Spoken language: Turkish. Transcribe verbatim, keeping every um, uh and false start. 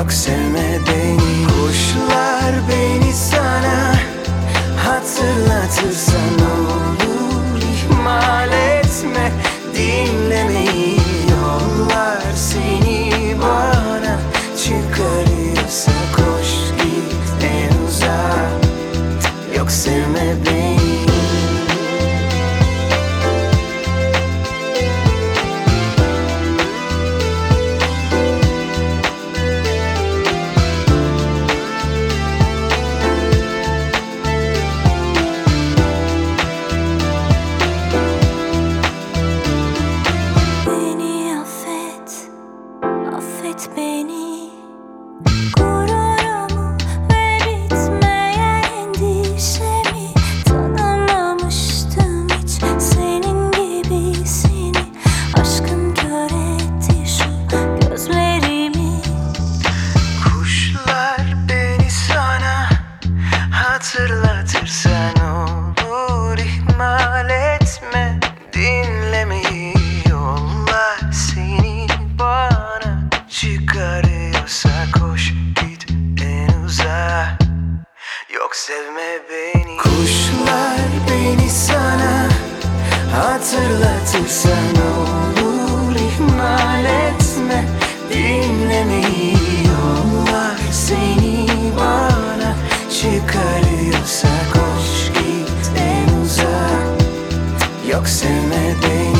Yok sevme beni. Kuşlar beni sana hatırlatırsa ne olur, ihmal etme dinlemeyi. Yollar seni bana çıkarıyorsa koş git en uzağa. Yok sevme beni. Affet beni, gururumu ve bitmeyen endişemi. Tanımamıştım hiç senin gibisini. Aşkın kör etti şu gözlerimi. Kuşlar beni sana hatırlatırsa ne olur, ihmal etme dinlemeyi. Yollar seni bana çıkarıyorsa koş git en uzağa. Yok sevme beni. Kuşlar beni sana hatırlatırsa ne olur, ihmal etme dinlemeyi. Yollar seni bana çıkarıyorsa koş git en uzağa. Yok sevme beni.